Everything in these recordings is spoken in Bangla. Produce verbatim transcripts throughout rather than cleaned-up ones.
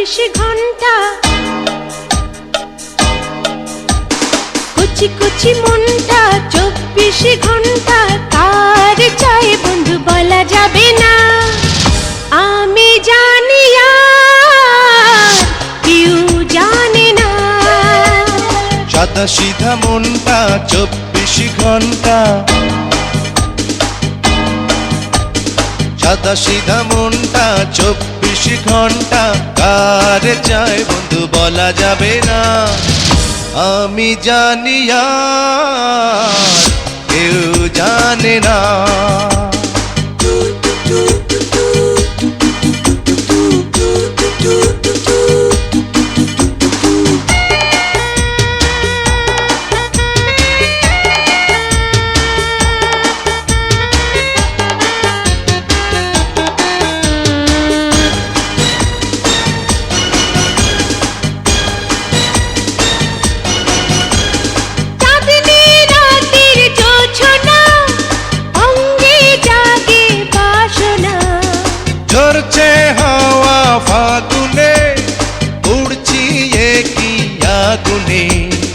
চব্বিশ ঘন্টা কুচি কুচি মনটা চব্বিশ ঘন্টা কার চাই বন্ধু বলা যাবে না। আমি জানি আর কেউ জানে না। সাদা সিধা মনটা চব্বিশ ঘন্টা সাদা সিধা মনটা চব্বিশ ঘন্টা কার চাই বন্ধু বলা যাবে না। আমি জানি আর কেউ জানে না। ঝরছে হাওয়া ফাগুনে উড়ছি একই আগুনে।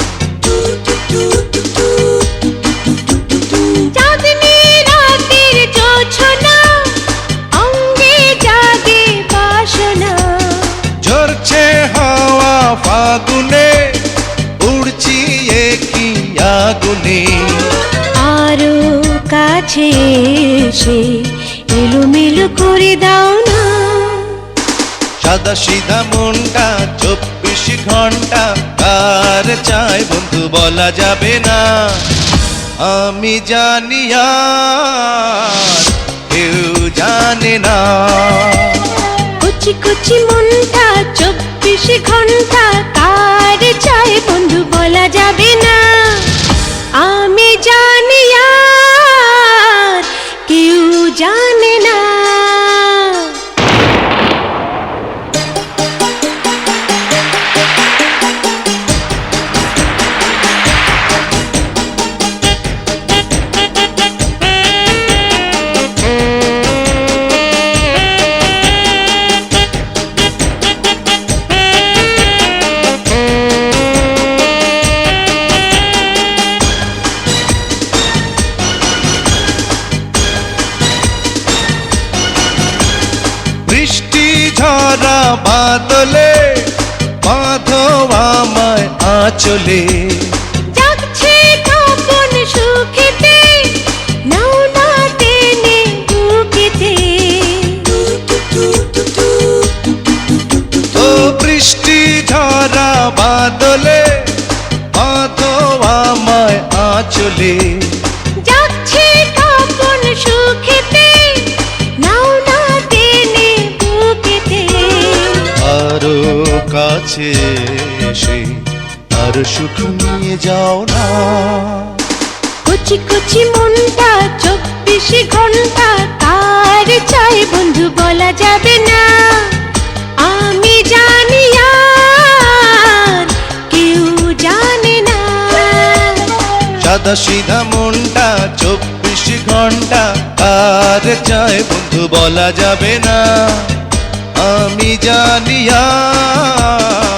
চাঁদনি রাতের জোছনা অঙ্গে জাগে বাসনা। ঝরছে হাওয়া ফাগুনে উড়ছি একই আগুনে। আরো কাছে এসে এলোমেলো করে দাও না। সাদা সিধা মনটা চব্বিশ ঘন্টা কার চাই বন্ধু বলা যাবে না। আমি জানি আর কেউ জানে না। কুচি কুচি মনটা চব্বিশ ঘন্টা কার চাই বন্ধু বলা যাবে না। আমি জানি আর কেউ জানে না। বৃষ্টি ঝরা বাদলে বাঁধো আমায় আঁচলে। যাচ্ছে কাপন সুখেতে নাও না টেনে বুকেতে। ও বৃষ্টি ঝরা বাদলে বাঁধো আমায় আঁচলে। যাচ্ছে কাপন সুখেতে নাও না টেনে বুকেতে। আরো কাছে এসে আর সুখ নিয়ে যাও না। কুচি কুচি মনটা চব্বিশ ঘন্টা কার চাই বন্ধু বলা যাবে না। আমি জানি আর কেউ জানে না। সাদা সিধা মনটা চব্বিশ ঘন্টা কার চাই বন্ধু বলা যাবে না। আমি জানি আর